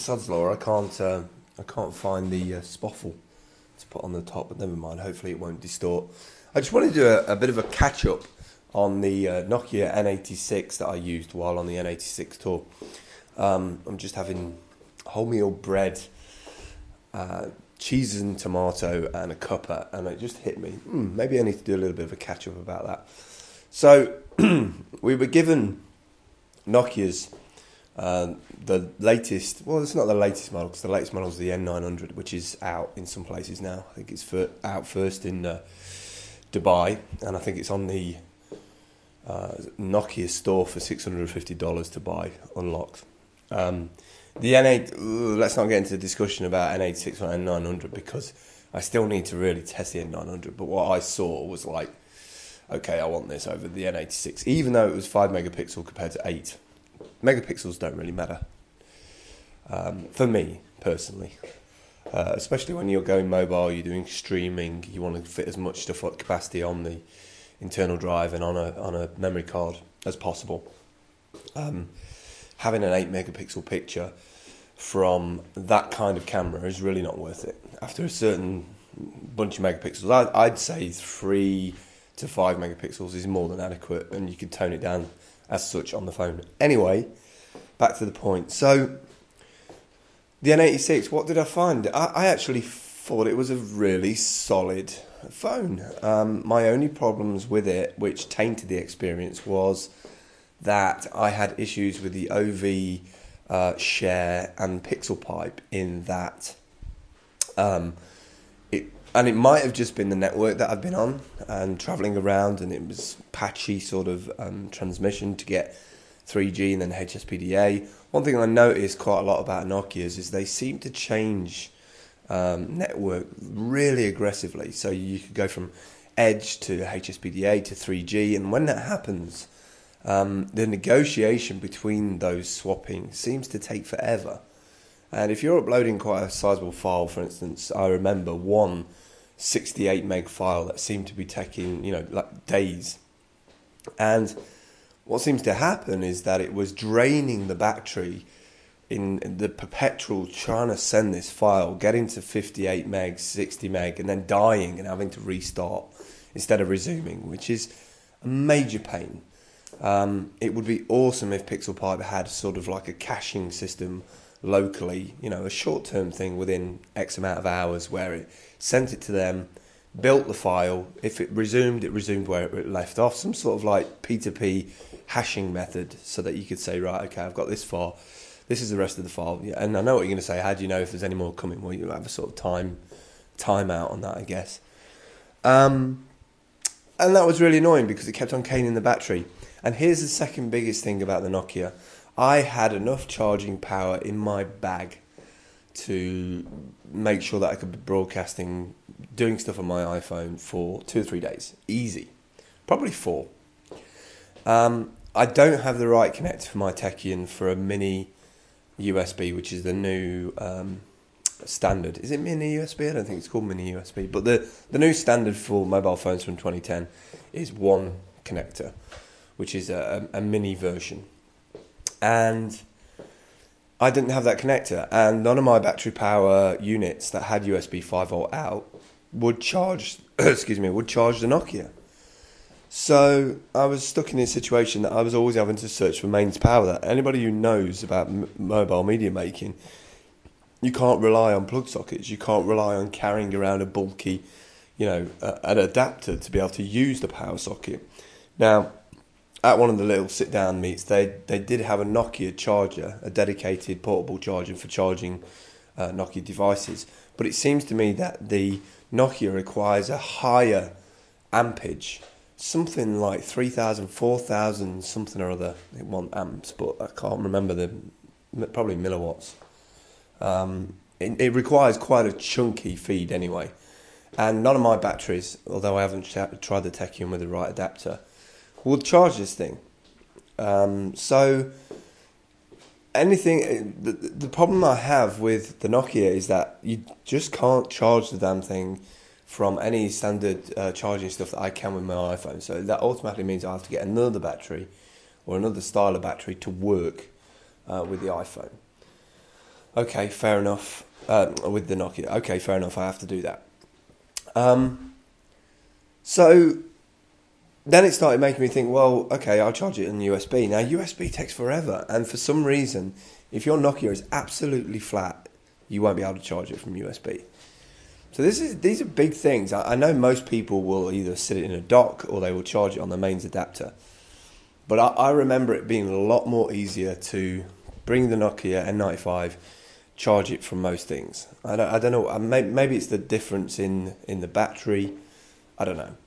Sod's law, I can't find the spoffle to put on the top, but never mind. Hopefully, it won't distort. I just wanted to do a bit of a catch up on the Nokia N86 that I used while on the N86 tour. I'm just having wholemeal bread, cheese and tomato, and a cuppa, and it just hit me. Maybe I need to do a little bit of a catch up about that. So we were given Nokia's. The latest, well, it's not the latest model because the latest model is the N900, which is out in some places now. I think it's out first in Dubai, and I think it's on the Nokia store for $650 to buy, unlocked. The N8, let's not get into the discussion about N86 or N900 because I still need to really test the N900, but what I saw was like, okay, I want this over the N86, even though it was 5 megapixel compared to 8. Megapixels don't really matter for me personally, especially when you're going mobile, you're doing streaming, you want to fit as much stuff at capacity on the internal drive and on a memory card as possible. Having an 8 megapixel picture from that kind of camera is really not worth it. After a certain bunch of megapixels, I'd say 3 to 5 megapixels is more than adequate, and you can tone it down as such on the phone. Anyway, back to the point. So, the N86, what did I find? I actually thought it was a really solid phone. My only problems with it, which tainted the experience, was that I had issues with the OV share and pixel pipe in that it might have just been the network that I've been on and travelling around, and it was patchy sort of transmission to get 3G and then HSPDA. One thing I noticed quite a lot about Nokia's is they seem to change network really aggressively. So you could go from Edge to HSPDA to 3G, and when that happens, the negotiation between those swapping seems to take forever. And if you're uploading quite a sizable file, for instance, I remember one 68 meg file that seemed to be taking, like days. And what seems to happen is that it was draining the battery in the perpetual trying to send this file, getting to 58 meg, 60 meg, and then dying and having to restart instead of resuming, which is a major pain. It would be awesome if PixelPipe had sort of like a caching system locally, a short-term thing within X amount of hours where it sent it to them, built the file. If it resumed where it left off, some sort of like P2P hashing method so that you could say, right, okay, I've got this far, this is the rest of the file. Yeah, and I know what you're going to say, how do you know if there's any more coming? Well, you have a sort of time out on that, I guess. And that was really annoying because it kept on caning the battery. And here's the second biggest thing about the Nokia. I had enough charging power in my bag to make sure that I could be broadcasting, doing stuff on my iPhone for 2 or 3 days. Easy. Probably 4. I don't have the right connector for my Techion for a mini USB, which is the new standard. Is it mini USB? I don't think it's called mini USB. But the new standard for mobile phones from 2010 is one connector, which is a mini version. And I didn't have that connector, and none of my battery power units that had USB 5V out would charge the Nokia. So I was stuck in a situation that I was always having to search for mains power. That anybody who knows about mobile media making, you can't rely on plug sockets. You can't rely on carrying around a bulky, an adapter to be able to use the power socket. Now, at one of the little sit-down meets, they did have a Nokia charger, a dedicated portable charger for charging Nokia devices. But it seems to me that the Nokia requires a higher ampage, something like 3,000, 4,000, something or other. They want amps, but I can't remember probably milliwatts. It requires quite a chunky feed anyway. And none of my batteries, although I haven't tried the Techion with the right adapter, will charge this thing. So the problem I have with the Nokia is that you just can't charge the damn thing from any standard charging stuff that I can with my iPhone. So that automatically means I have to get another battery or another style of battery to work with the iPhone. Okay, fair enough. With the Nokia. Okay, fair enough. I have to do that. So then it started making me think, well, okay, I'll charge it on USB. Now, USB takes forever. And for some reason, if your Nokia is absolutely flat, you won't be able to charge it from USB. So these are big things. I know most people will either sit it in a dock or they will charge it on the mains adapter. But I remember it being a lot more easier to bring the Nokia N95, charge it from most things. I don't know. Maybe it's the difference in the battery. I don't know.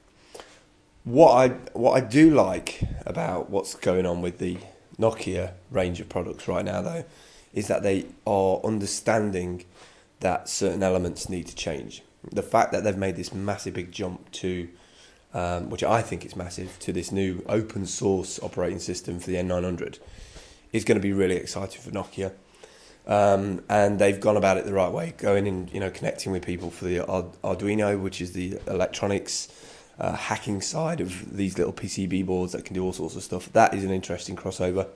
What I do like about what's going on with the Nokia range of products right now, though, is that they are understanding that certain elements need to change. The fact that they've made this massive big jump to, which I think is massive, to this new open source operating system for the N900 is going to be really exciting for Nokia. And they've gone about it the right way, going in, connecting with people for the Arduino, which is the electronics hacking side of these little PCB boards that can do all sorts of stuff. That is an interesting crossover.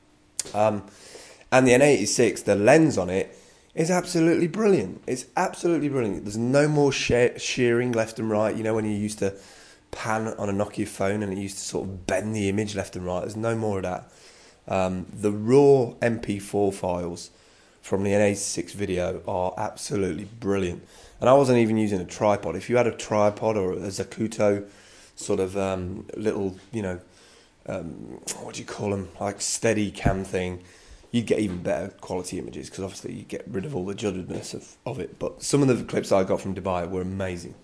And the N86, the lens on it is absolutely brilliant. It's absolutely brilliant. There's no more shearing left and right. When you used to pan on a Nokia phone and it used to sort of bend the image left and right. There's no more of that. The raw MP4 files from the N86 video are absolutely brilliant. And I wasn't even using a tripod. If you had a tripod or a Zacuto sort of little, what do you call them, like steady cam thing, you'd get even better quality images because obviously you get rid of all the juddedness of it. But some of the clips I got from Dubai were amazing.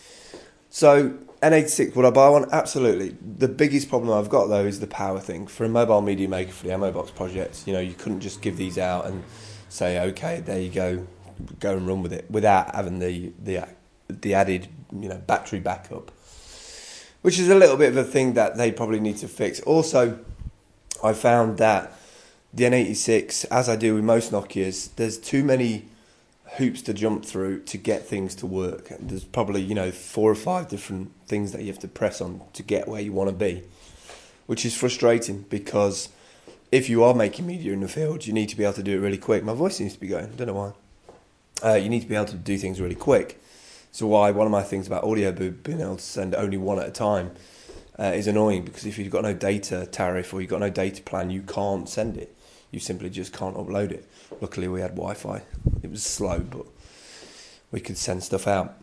So N86, would I buy one? Absolutely. The biggest problem I've got though is the power thing. For a mobile media maker for the Ammobox project, you couldn't just give these out and say, okay, there you go and run with it without having the added battery backup, which is a little bit of a thing that they probably need to fix. Also, I found that the N86, as I do with most Nokias, there's too many hoops to jump through to get things to work. There's probably 4 or 5 different things that you have to press on to get where you want to be, which is frustrating because if you are making media in the field, you need to be able to do it really quick. My voice seems to be going, I don't know why. You need to be able to do things really quick. So one of my things about audio being able to send only one at a time is annoying, because if you've got no data tariff or you've got no data plan, you can't send it. You simply just can't upload it. Luckily we had Wi-Fi. It was slow, but we could send stuff out.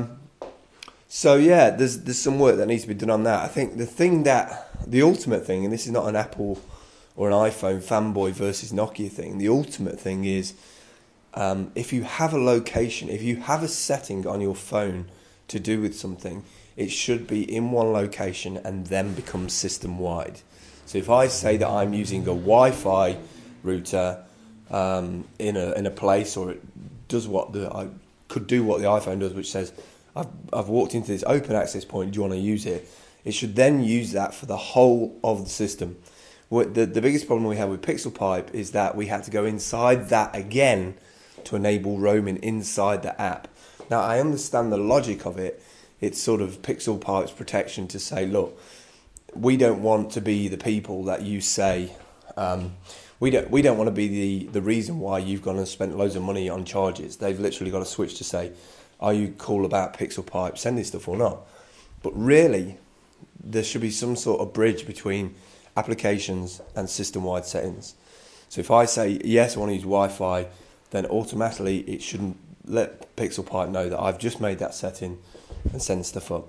So yeah, there's some work that needs to be done on that. I think the ultimate thing, and this is not an Apple or an iPhone fanboy versus Nokia thing, the ultimate thing is if you have a location, if you have a setting on your phone to do with something, it should be in one location and then become system-wide. So if I say that I'm using a Wi-Fi router in a place, or it does I could do what the iPhone does, which says I've walked into this open access point, do you want to use it? It should then use that for the whole of the system. The biggest problem we had with PixelPipe is that we had to go inside that again to enable roaming inside the app. Now, I understand the logic of it. It's sort of PixelPipe's protection to say, look, we don't want to be the people that you say, we don't want to be the reason why you've gone and spent loads of money on charges. They've literally got a switch to say, are you cool about PixelPipe sending stuff or not? But really, there should be some sort of bridge between applications and system-wide settings. So if I say, yes, I want to use Wi-Fi, then automatically it shouldn't let PixelPipe know that I've just made that setting and send stuff up.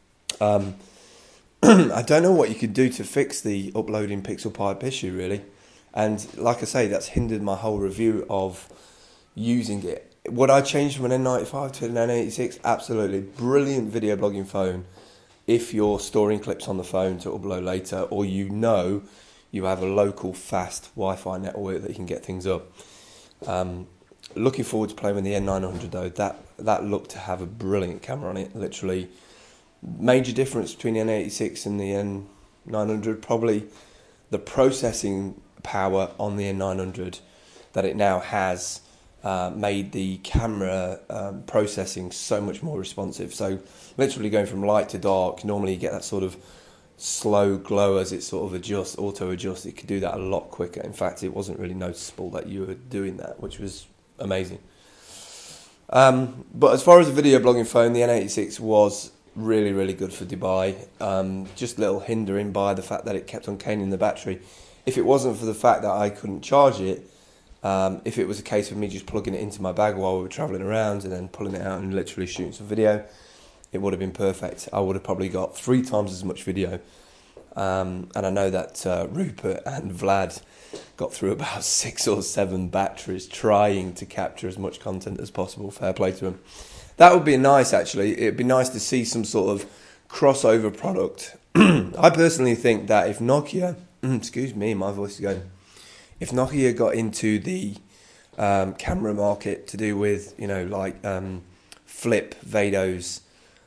I don't know what you could do to fix the uploading PixelPipe issue, really. And like I say, that's hindered my whole review of using it. Would I change from an N95 to an N86? Absolutely. Brilliant video blogging phone if you're storing clips on the phone to upload later, or you have a local fast Wi-Fi network that you can get things up. Looking forward to playing with the N900 though. That looked to have a brilliant camera on it. Literally, major difference between the N86 and the N900, probably the processing power on the N900 that it now has made the camera processing so much more responsive. So literally going from light to dark, normally you get that sort of slow glow as it sort of auto adjusts. It could do that a lot quicker. In fact, it wasn't really noticeable that you were doing that, which was amazing. But as far as a video blogging phone, the N86 was really, really good for Dubai. Just a little hindering by the fact that it kept on caning the battery. If it wasn't for the fact that I couldn't charge it, if it was a case of me just plugging it into my bag while we were travelling around and then pulling it out and literally shooting some video, it would have been perfect. I would have probably got 3 times as much video. And I know that Rupert and Vlad got through about 6 or 7 batteries trying to capture as much content as possible. Fair play to them. That would be nice, actually. It'd be nice to see some sort of crossover product. I personally think that if Nokia, excuse me, my voice is going. If Nokia got into the camera market to do with, Flip Vados,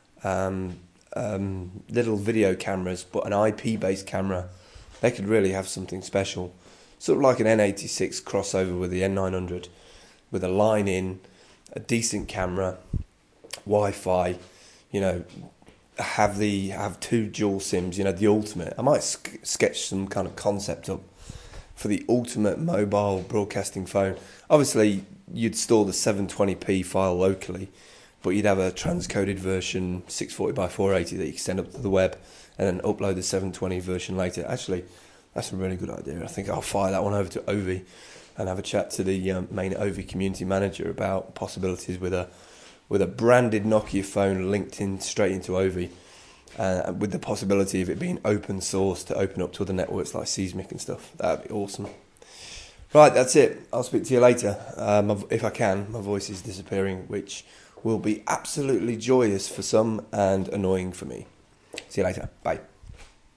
little video cameras, but an IP-based camera, they could really have something special. Sort of like an N86 crossover with the N900, with a line in, a decent camera, Wi-Fi, have 2 dual SIMs, the ultimate. I might sketch some kind of concept up for the ultimate mobile broadcasting phone. Obviously, you'd store the 720p file locally, but you'd have a transcoded version 640 by 480 that you can send up to the web and then upload the 720 version later. Actually, that's a really good idea. I think I'll fire that one over to Ovi and have a chat to the main Ovi community manager about possibilities with a branded Nokia phone linked in straight into Ovi, with the possibility of it being open source to open up to other networks like Seismic and stuff. That'd be awesome. Right, that's it. I'll speak to you later. If I can, my voice is disappearing, which will be absolutely joyous for some and annoying for me. See you later. Bye.